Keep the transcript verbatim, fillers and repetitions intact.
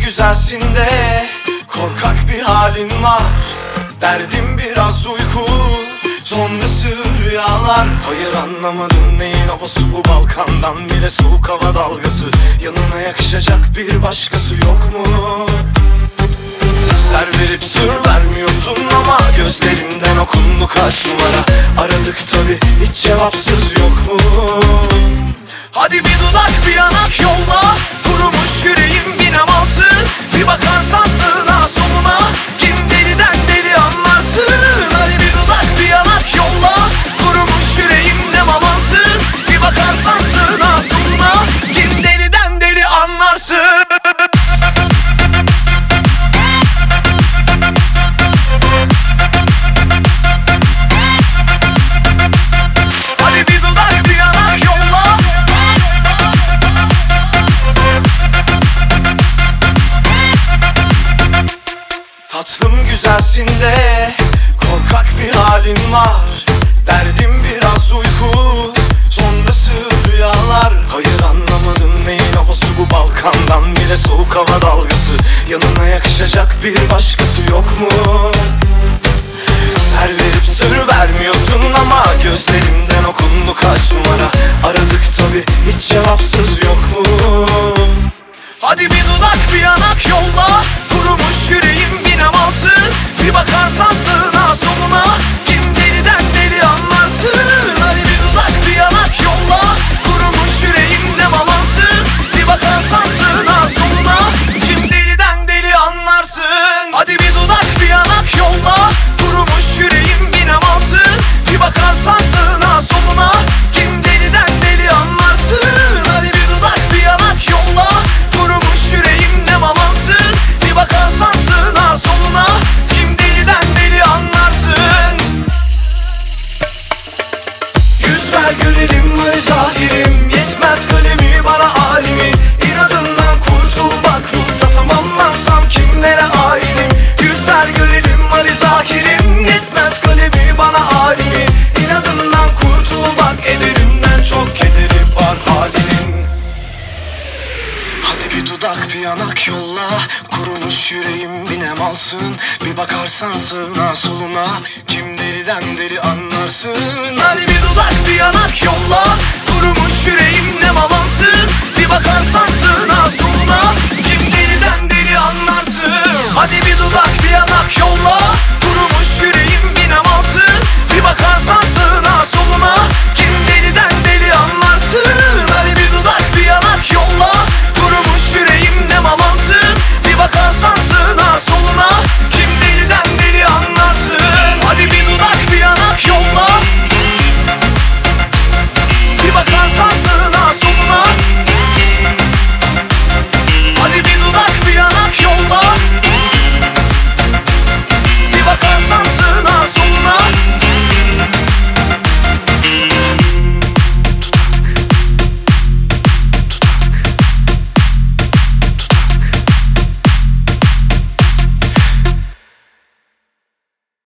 güzelsin de korkak bir halin var. Derdim biraz uyku, sonrası rüyalar. Hayır anlamadım neyin havası bu, Balkan'dan bile soğuk hava dalgası. Yanına yakışacak bir başkası yok mu? Ser verip sır vermiyorsun ama gözlerinden okundu kaç numara. Aradık tabi hiç cevapsız yok mu? Hadi bir dudak bir yanak yolla, kurumuş yüreğim binem alsın. Bir bakarsan sağına soluna, kim deliden deli anlarsın. Hadi bir dudak bir yanak yolla, kurumuş yüreğim nem alansın. Bir bakarsan sağına soluna, kim deliden deli anlarsın. Tatlım güzelsin de korkak bir halin var. Derdim biraz uyku, sonrası rüyalar. Hayır anlamadım neyin havası bu, Balkan'dan bile soğuk hava dalgası. Yanına yakışacak bir başkası yok mu? Ser verip sır vermiyorsun ama gözlerinden okundu kaç numara. Aradık tabi hiç cevapsız yok mu? Hadi bir dudak bir yanak yolla, kurumuş yüreğim binem alsın. Bir bakarsan sağına soluna, kim deliden deli anlarsın. Hadi bir dudak bir yanak yolla, kurumuş yüreğim nem alansın. Bir bakarsan sağına soluna, kim deliden deli anlarsın. Hadi bir dudak bir yanak yolla, kurumuş yüreğim binem alsın. Bir bakarsan sağına soluna, kim deliden deli anlarsın. Hadi bir dudak bir yanak yolla, kurumuş yüreğim nem alansın. Bir bakarsan sağına soluna, kim deliden deli anlarsın. Yüz ver görelim hani zahirim, yetmez kalemi bana halimi. İnadından kurtul bak ruhta tamamlansam kimlere aidim. Yüz ver görelim hani zahirim, yetmez kalemi bana halimi. İnadından kurtul bak ederimden çok kederi var halinin. Hadi bir dudak bir yanak yolla, kurumuş yüreğim binem alsın. Bir bakarsan sağına soluna, kim deliden deli anlarsın. Hadi bir dudak bir yanak yolla, kurumuş yüreğim nem alansın. Bir bakarsan sağına soluna, kim deliden deli anlarsın. Hadi bir dudak bir yanak yolla, kurumuş yüreğim